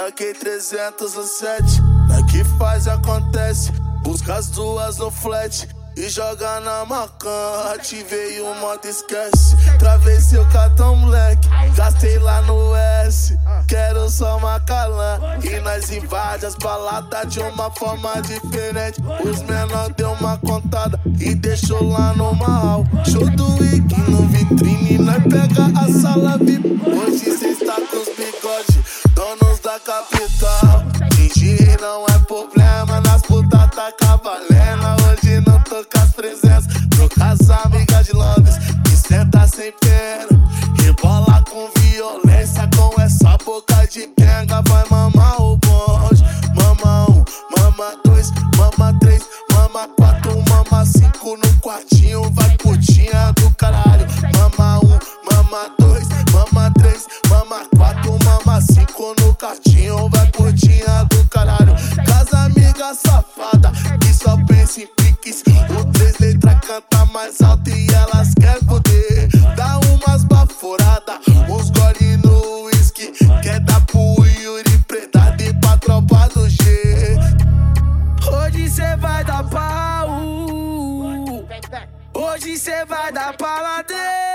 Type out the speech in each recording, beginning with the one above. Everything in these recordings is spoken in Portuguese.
Paguei 300 no set, na que faz e acontece. Busca as duas no flat e joga na macan. Ativei o modo esquece, travessei o cartão moleque, gastei lá no S. Quero só Macalã e nós invade as baladas de uma forma diferente. Os menor deu uma contada e deixou lá no mal. Show do Wiki no vitrine, nós pega a sala VIP. Hoje cê está com os bigodes, donos da capital. Fingir não é problema, nas putas tá cavalendo. Hoje não tô com as presenças, tô com as amigas de Londres que senta sem pena, rebola com violência, com essa boca de quenga. Vai mamar o bonde, mama 1, mama 2, mama 3, mama 4, mama 5 no quartinho, vai putinha do caralho. Mama 1, mama 2, mama 3, mama 4, mama 5 no quartinho, vai putinha do caralho. Casa amiga safada que só pensa em piques, o 3 letras canta mais alto e elas querem poder. Dá umas baforadas, uns gole no whisky, quer dar pro Yuri Preta e pra tropa do G. Hoje cê vai dar pau, hoje cê vai dar paladão.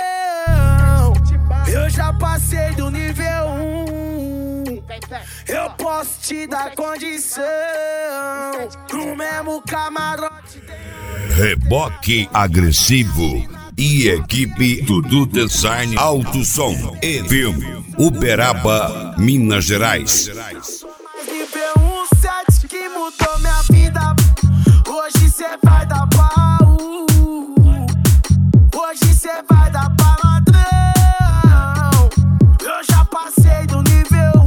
Eu já passei do nível 1, eu posso te dar condição. No mesmo camarote. Reboque agressivo e equipe Dudu Design Alto Som e Filme, Uberaba, Minas Gerais. Nível 1 set que mudou minha vida. Hoje cê vai dar pau, hoje cê vai dar paladrão. Eu já passei do nível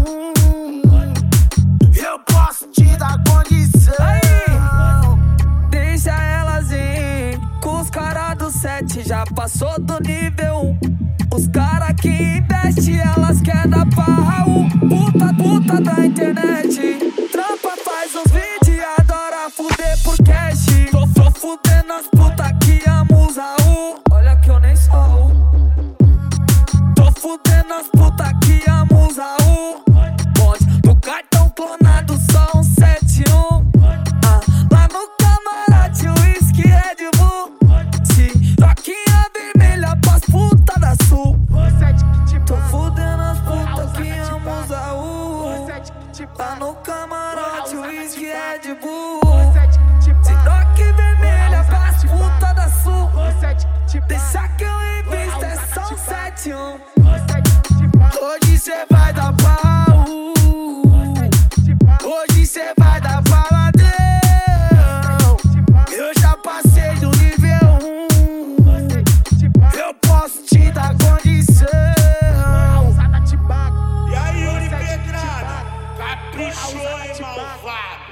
1, eu posso te dar condição. Deixa elas ir, com os caras do 7 já passou do nível 1. Os caras que investem, elas querem dar pau. Puta da internet, trampa, faz uns vídeos e adora fuder por cash. Tô fudendo as putas que amam usar o. Olha que eu nem sou. Tô fudendo as putas que amam usar o bonde do cartão clonado, só um 71. Lá no camarote, whisky Red Bull, se roquinha vermelha pras putas da sul. Tô fudendo as putas que amam usar o. Lá no camarote, whisky Red Bull, se roque vermelha pras putas da sul. Deixa que eu invisto, é só um 71. Hoje cê vai dar pau, hoje cê vai dar paladão. Eu já passei do nível 1, eu posso te dar condição. E aí, Yuri Pedrada, caprichou, hein, malvado?